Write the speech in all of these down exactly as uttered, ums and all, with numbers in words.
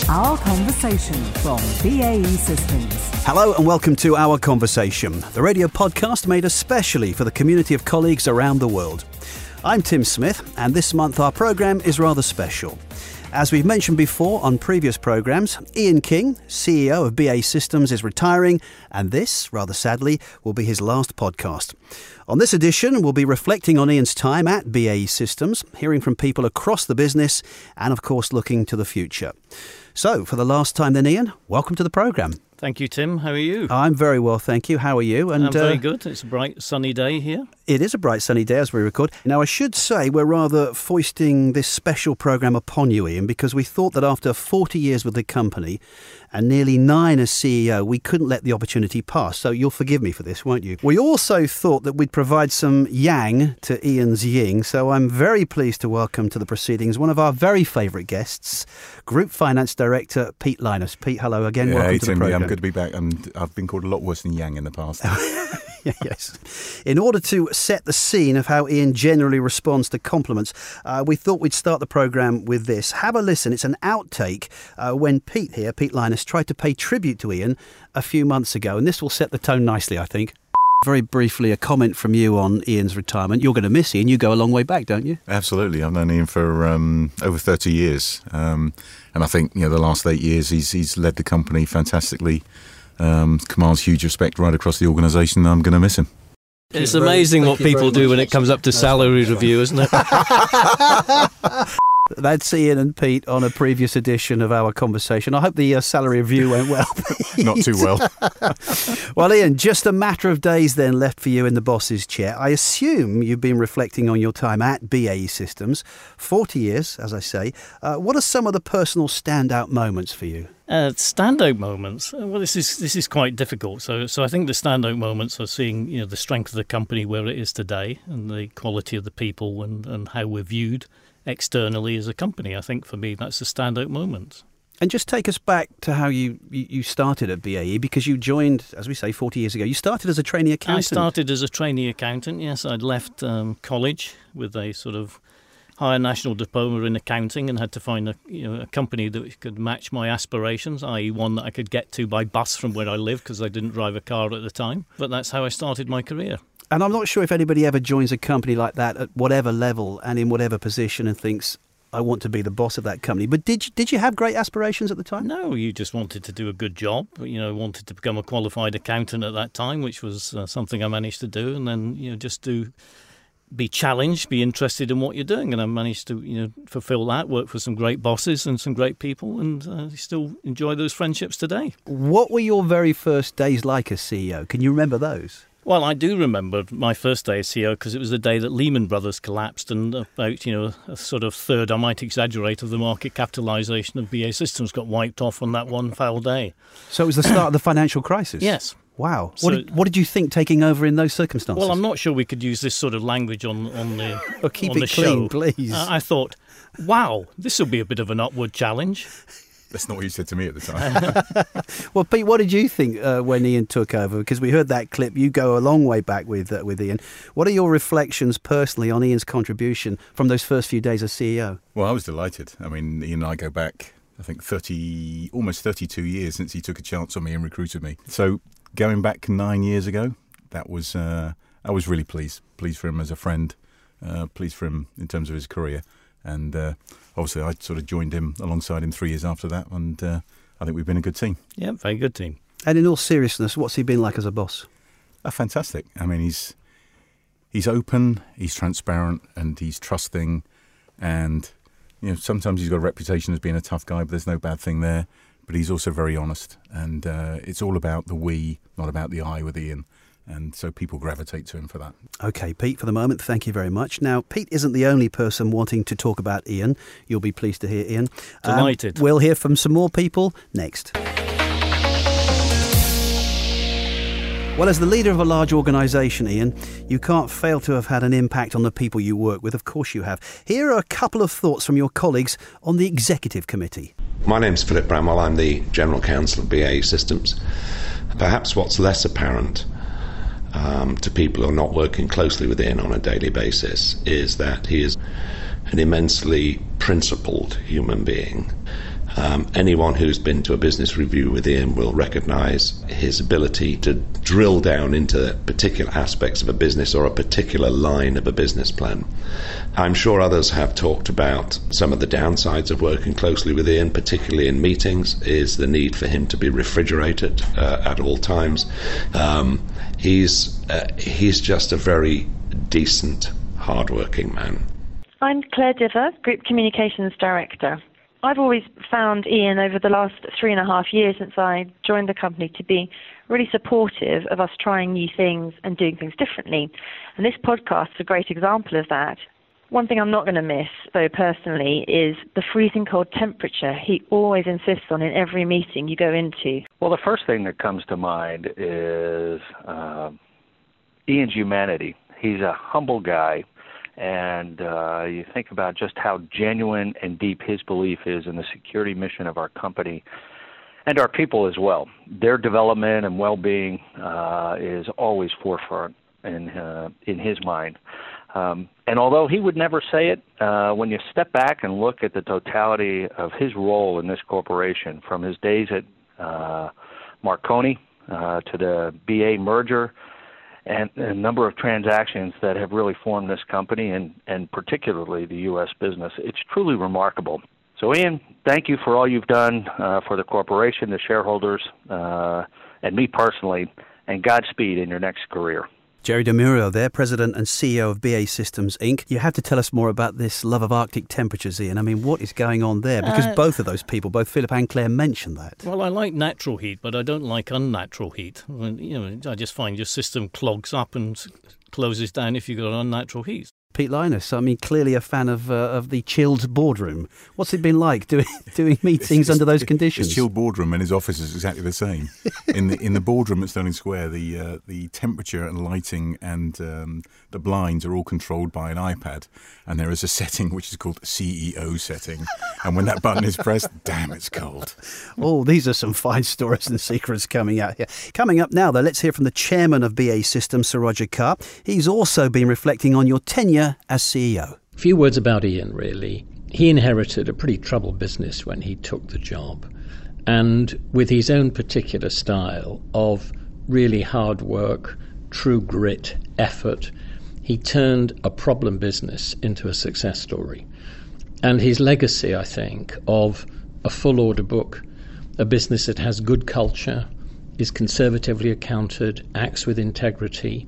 Our Conversation from B A E Systems. Hello and welcome to Our Conversation, the radio podcast made especially for the community of colleagues around the world. I'm Tim Smith, and this month our programme is rather special. As we've mentioned before on previous programmes, Ian King, C E O of B A E Systems, is retiring, and this, rather sadly, will be his last podcast. On this edition, we'll be reflecting on Ian's time at B A E Systems, hearing from people across the business, and of course looking to the future. So, for the last time then, Ian, welcome to the programme. Thank you, Tim. How are you? I'm very well, thank you. How are you? And I'm very uh, good. It's a bright, sunny day here. It is a bright, sunny day as we record. Now, I should say we're rather foisting this special programme upon you, Ian, because we thought that after forty years with the company and nearly nine as C E O, we couldn't let the opportunity pass. So you'll forgive me for this, won't you? We also thought that we'd provide some yang to Ian's yin, so I'm very pleased to welcome to the proceedings one of our very favourite guests, Group Finance Director Pete Lynas. Pete, hello again. Yeah, welcome hey, to Tim, the programme. yeah, I'm good to be back. I'm, I've been called a lot worse than yang in the past. Yes. In order to set the scene of how Ian generally responds to compliments, uh, we thought we'd start the programme with this. Have a listen. It's an outtake uh, when Pete here, Pete Lynas, tried to pay tribute to Ian a few months ago, and this will set the tone nicely, I think. Very briefly, a comment from you on Ian's retirement. You're going to miss Ian. You go a long way back, don't you? Absolutely. I've known Ian for um, over thirty years. Um, and I think, you know, the last eight years he's, he's led the company fantastically. Um, commands huge respect right across the organisation. I'm going to miss him. It's amazing what people do when it comes up to salary review, isn't it? That's Ian and Pete on a previous edition of Our Conversation. I hope the uh, salary review went well, Pete. Not too well. Well, Ian, just a matter of days then left for you in the boss's chair. I assume you've been reflecting on your time at B A E Systems. forty years, as I say. Uh, what are some of the personal standout moments for you? Uh, standout moments. Well, this is this is quite difficult. So, so I think the standout moments are seeing, you know, the strength of the company where it is today, and the quality of the people, and, and how we're viewed externally as a company. I think for me that's the standout moment. And just take us back to how you, you, you started at B A E, because you joined, as we say, forty years ago. You started as a trainee accountant. I started as a trainee accountant, yes. I'd left um, college with a sort of higher national diploma in accounting and had to find a, you know, a company that could match my aspirations, that is one that I could get to by bus from where I live, because I didn't drive a car at the time. But that's how I started my career. And I'm not sure if anybody ever joins a company like that at whatever level and in whatever position and thinks, I want to be the boss of that company. But did you, did you have great aspirations at the time? No, you just wanted to do a good job. You know, wanted to become a qualified accountant at that time, which was uh, something I managed to do. And then, you know, just to be challenged, be interested in what you're doing. And I managed to, you know, fulfill that, work for some great bosses and some great people, and uh, still enjoy those friendships today. What were your very first days like as C E O? Can you remember those? Well, I do remember my first day as C E O, because it was the day that Lehman Brothers collapsed, and about, you know, a sort of third, I might exaggerate, of the market capitalisation of B A E Systems got wiped off on that one foul day. So it was the start of the financial crisis? Yes. Wow. So, what, did, what did you think taking over in those circumstances? Well, I'm not sure we could use this sort of language on, on the, oh, keep on it the clean, show. please. Uh, I thought, wow, this will be a bit of an upward challenge. That's not what you said to me at the time. Well, Pete, what did you think uh, when Ian took over? Because we heard that clip. You go a long way back with uh, with Ian. What are your reflections personally on Ian's contribution from those first few days as C E O? Well, I was delighted. I mean, Ian and I go back, I think, thirty, almost thirty-two years since he took a chance on me and recruited me. So going back nine years ago, that was uh, I was really pleased. Pleased for him as a friend. Uh, pleased for him in terms of his career. And uh, obviously, I sort of joined him alongside him three years after that, and uh, I think we've been a good team. Yeah, very good team. And in all seriousness, what's he been like as a boss? Uh, fantastic. I mean, he's he's open, he's transparent, and he's trusting. And you know, sometimes he's got a reputation as being a tough guy, but there's no bad thing there. But he's also very honest, and uh, it's all about the we, not about the I with Ian. And so people gravitate to him for that. OK, Pete, for the moment, thank you very much. Now, Pete isn't the only person wanting to talk about Ian. You'll be pleased to hear, Ian. Delighted. Um, we'll hear from some more people next. Well, as the leader of a large organisation, Ian, you can't fail to have had an impact on the people you work with. Of course you have. Here are a couple of thoughts from your colleagues on the Executive Committee. My name's Philip Bramwell. I'm the General Counsel of B A E Systems. Perhaps what's less apparent um, to people who are not working closely with Ian on a daily basis is that he is an immensely principled human being. Um, anyone who's been to a business review with Ian will recognise his ability to drill down into particular aspects of a business or a particular line of a business plan. I'm sure others have talked about some of the downsides of working closely with Ian, particularly in meetings, is the need for him to be refrigerated uh, at all times. Um, he's uh, he's just a very decent, hard-working man. I'm Claire Diver, Group Communications Director. I've always found Ian over the last three and a half years since I joined the company to be really supportive of us trying new things and doing things differently. And this podcast is a great example of that. One thing I'm not going to miss, though, personally, is the freezing cold temperature he always insists on in every meeting you go into. Well, the first thing that comes to mind is uh, Ian's humanity. He's a humble guy. And uh, you think about just how genuine and deep his belief is in the security mission of our company and our people as well. Their development and well-being uh, is always forefront in, uh, in his mind. Um, and although he would never say it, uh, when you step back and look at the totality of his role in this corporation, from his days at uh, Marconi uh, to the B A merger, and a number of transactions that have really formed this company and, and particularly the U S business. It's truly remarkable. So, Ian, thank you for all you've done uh, for the corporation, the shareholders, uh, and me personally, and Godspeed in your next career. Jerry DeMuro there, President and C E O of B A Systems, Incorporated. You have to tell us more about this love of Arctic temperatures, Ian. I mean, what is going on there? Because uh, both of those people, both Philip and Claire, mentioned that. Well, I like natural heat, but I don't like unnatural heat. You know, I just find your system clogs up and closes down if you've got unnatural heat. Pete Linus, I mean, clearly a fan of uh, of the chilled boardroom. What's it been like doing doing meetings under those conditions? His chilled boardroom and his office is exactly the same. in the in the boardroom at Stirling Square, the uh, the temperature and lighting and um, the blinds are all controlled by an iPad, and there is a setting which is called C E O setting, and when that button is pressed, damn, it's cold. Oh, these are some fine stories and secrets coming out here. Coming up now, though, let's hear from the chairman of B A Systems, Sir Roger Carr. He's also been reflecting on your tenure as C E O. A few words about Ian, really. He inherited a pretty troubled business when he took the job, and with his own particular style of really hard work, true grit, effort, he turned a problem business into a success story. And his legacy, I think, of a full order book, a business that has good culture, is conservatively accounted, acts with integrity,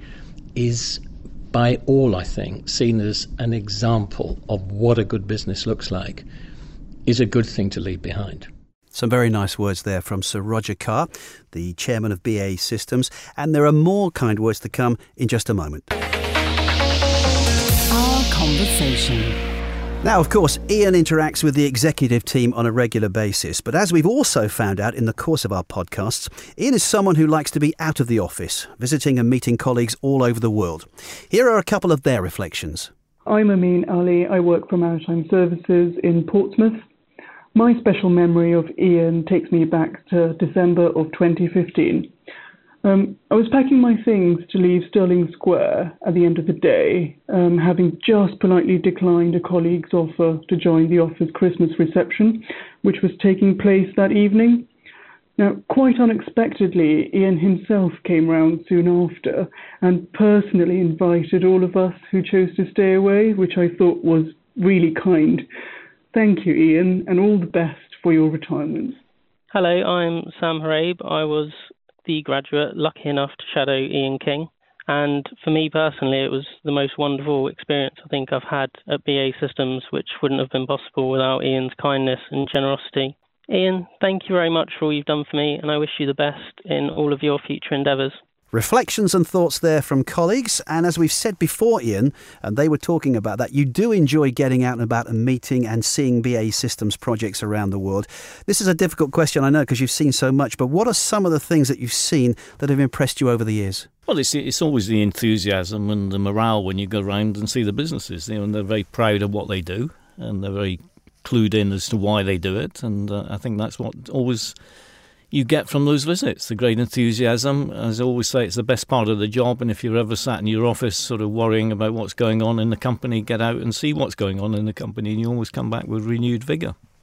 is by all, I think, seen as an example of what a good business looks like, is a good thing to leave behind. Some very nice words there from Sir Roger Carr, the chairman of B A Systems, and there are more kind words to come in just a moment. Our conversation. Now, of course, Ian interacts with the executive team on a regular basis, but as we've also found out in the course of our podcasts, Ian is someone who likes to be out of the office, visiting and meeting colleagues all over the world. Here are a couple of their reflections. I'm Amin Ali. I work for Maritime Services in Portsmouth. My special memory of Ian takes me back to December of twenty fifteen. Um, I was packing my things to leave Stirling Square at the end of the day, um, having just politely declined a colleague's offer to join the office Christmas reception, which was taking place that evening. Now, quite unexpectedly, Ian himself came round soon after and personally invited all of us who chose to stay away, which I thought was really kind. Thank you, Ian, and all the best for your retirement. Hello, I'm Sam Harabe. I was the graduate lucky enough to shadow Ian King, and for me personally it was the most wonderful experience I think I've had at B A Systems, which wouldn't have been possible without Ian's kindness and generosity. Ian, thank you very much for all you've done for me, and I wish you the best in all of your future endeavours. Reflections and thoughts there from colleagues, and as we've said before, Ian, and they were talking about that, you do enjoy getting out and about and meeting and seeing B A Systems projects around the world. This is a difficult question, I know, because you've seen so much, but what are some of the things that you've seen that have impressed you over the years? Well, it's it's always the enthusiasm and the morale when you go around and see the businesses. You know, and they're very proud of what they do, and they're very clued in as to why they do it, and uh, I think that's what always you get from those visits, the great enthusiasm. As I always say, it's the best part of the job, and if you're ever sat in your office sort of worrying about what's going on in the company, get out and see what's going on in the company, and you always come back with renewed vigour.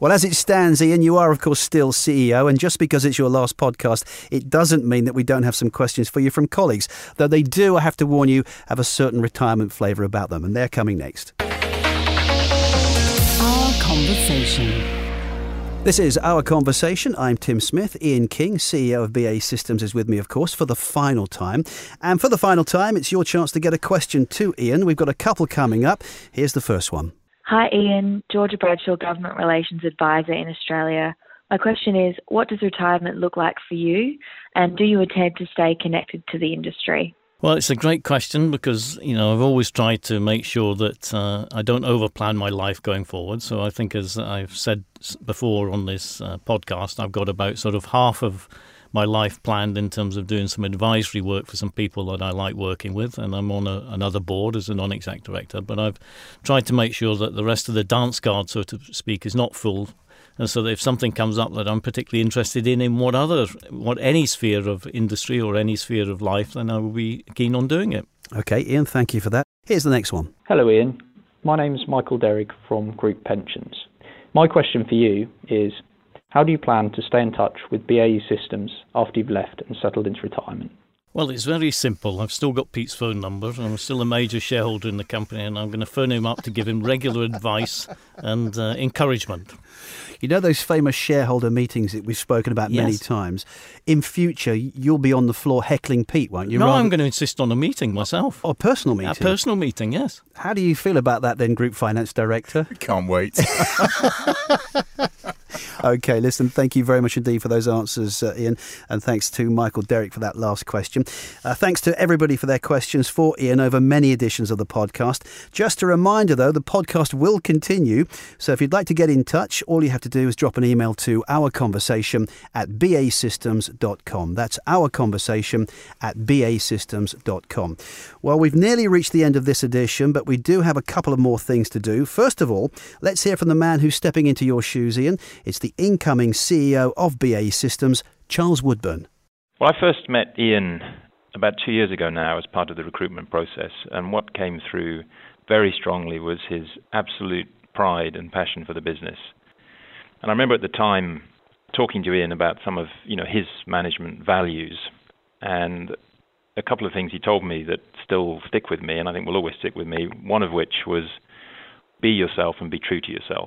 Well, as it stands, Ian, you are, of course, still C E O, and just because it's your last podcast, it doesn't mean that we don't have some questions for you from colleagues, though they do, I have to warn you, have a certain retirement flavour about them, and they're coming next. Our Conversation. This is Our Conversation. I'm Tim Smith. Ian King, C E O of B A E Systems, is with me, of course, for the final time. And for the final time, it's your chance to get a question to Ian. We've got a couple coming up. Here's the first one. Hi Ian, Georgia Bradshaw, Government Relations Advisor in Australia. My question is, what does retirement look like for you, and do you intend to stay connected to the industry? Well, it's a great question because, you know, I've always tried to make sure that uh, I don't overplan my life going forward. So I think, as I've said before on this uh, podcast, I've got about sort of half of my life planned in terms of doing some advisory work for some people that I like working with, and I'm on a, another board as a non-exec director. But I've tried to make sure that the rest of the dance card, so to speak, is not full. And so that if something comes up that I'm particularly interested in, in what other, what any sphere of industry or any sphere of life, then I will be keen on doing it. OK, Ian, thank you for that. Here's the next one. Hello, Ian. My name's Michael Derrick from Group Pensions. My question for you is, how do you plan to stay in touch with B A E Systems after you've left and settled into retirement? Well, it's very simple. I've still got Pete's phone number. I'm still a major shareholder in the company, and I'm going to phone him up to give him regular advice and uh, encouragement. You know those famous shareholder meetings that we've spoken about Yes. many times? In future, you'll be on the floor heckling Pete, won't you? No, Rather- I'm going to insist on a meeting myself. Oh, a personal meeting? A personal meeting, yes. How do you feel about that then, Group Finance Director? Can't wait. OK, listen, thank you very much indeed for those answers, uh, Ian, and thanks to Michael Derrick for that last question. Uh, thanks to everybody for their questions for Ian over many editions of the podcast. Just a reminder, though, the podcast will continue, so if you'd like to get in touch, all you have to do is drop an email to ourconversation at b a systems dot com. That's ourconversation at b a systems dot com. Well, we've nearly reached the end of this edition, but we do have a couple of more things to do. First of all, let's hear from the man who's stepping into your shoes, Ian. It's the incoming C E O of B A E Systems, Charles Woodburn. Well, I first met Ian about two years ago now as part of the recruitment process, and what came through very strongly was his absolute pride and passion for the business. And I remember at the time talking to Ian about some of, you know, his management values, and a couple of things he told me that still stick with me, and I think will always stick with me, one of which was be yourself and be true to yourself.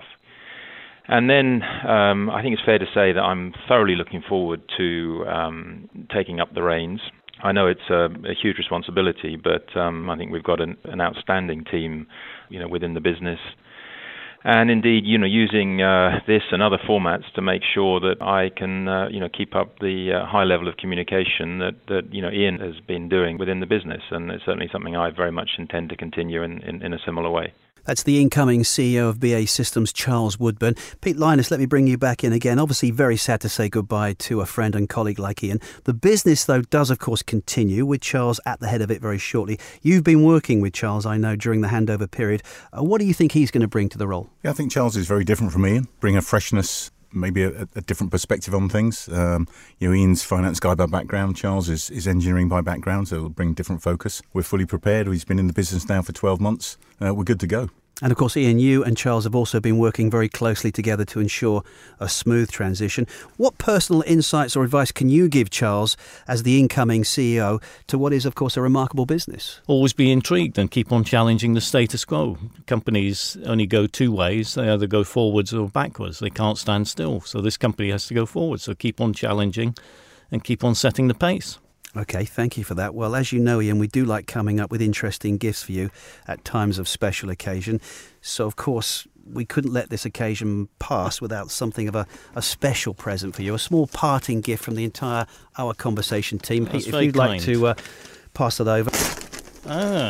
And then um, I think it's fair to say that I'm thoroughly looking forward to um, taking up the reins. I know it's a, a huge responsibility, but um, I think we've got an, an outstanding team, you know, within the business. And indeed, you know, using uh, this and other formats to make sure that I can, uh, you know, keep up the uh, high level of communication that, that, you know, Ian has been doing within the business. And it's certainly something I very much intend to continue in, in, in a similar way. That's the incoming C E O of B A E Systems, Charles Woodburn. Pete Lynas, let me bring you back in again. Obviously, very sad to say goodbye to a friend and colleague like Ian. The business, though, does, of course, continue, with Charles at the head of it very shortly. You've been working with Charles, I know, during the handover period. Uh, what do you think he's going to bring to the role? Yeah, I think Charles is very different from Ian, bring a freshness, maybe a, a different perspective on things. Um, you know, Ian's finance guy by background, Charles is, is engineering by background, so it'll bring different focus. We're fully prepared. He's been in the business now for twelve months. Uh, we're good to go. And of course, Ian, you and Charles have also been working very closely together to ensure a smooth transition. What personal insights or advice can you give Charles as the incoming C E O to what is, of course, a remarkable business? Always be intrigued and keep on challenging the status quo. Companies only go two ways. They either go forwards or backwards. They can't stand still. So this company has to go forward. So keep on challenging and keep on setting the pace. OK, thank you for that. Well, as you know, Ian, we do like coming up with interesting gifts for you at times of special occasion. So, of course, we couldn't let this occasion pass without something of a, a special present for you, a small parting gift from the entire Our Conversation team. That's Pete, if very you'd kind. like to uh, pass it over. Ah.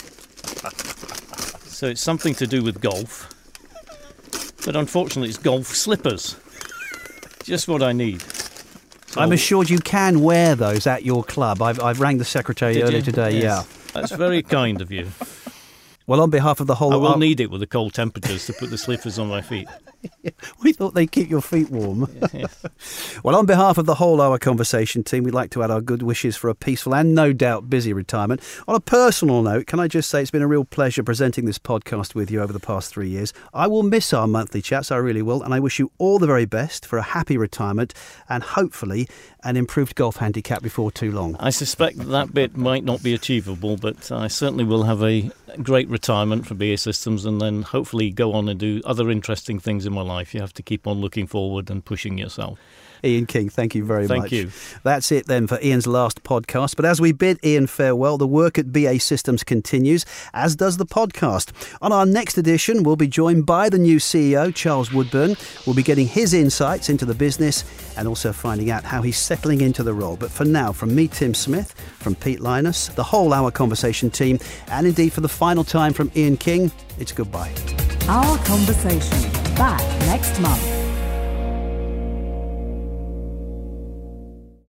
So it's something to do with golf. But unfortunately, it's golf slippers. Just what I need. So, I'm assured you can wear those at your club. I've, I've rang the secretary Did earlier you? today, Yes. yeah. That's very kind of you. Well, on behalf of the whole... I will uh, need it with the cold temperatures to put the slippers on my feet. We thought they'd keep your feet warm. Yes. Well, on behalf of the whole Our Conversation team, we'd like to add our good wishes for a peaceful and no doubt busy retirement. On a personal note, can I just say it's been a real pleasure presenting this podcast with you over the past three years. I will miss our monthly chats, I really will, and I wish you all the very best for a happy retirement and hopefully an improved golf handicap before too long. I suspect that bit might not be achievable, but I certainly will have a great retirement for B A E Systems and then hopefully go on and do other interesting things in my life. You have to keep on looking forward and pushing yourself. Ian King, thank you very thank much. Thank you. That's it then for Ian's last podcast. But as we bid Ian farewell, the work at B A E Systems continues, as does the podcast. On our next edition, we'll be joined by the new C E O, Charles Woodburn. We'll be getting his insights into the business and also finding out how he's settling into the role. But for now, from me, Tim Smith, from Pete Linus, the whole Our Conversation team, and indeed for the final time from Ian King, it's goodbye. Our Conversation, back next month.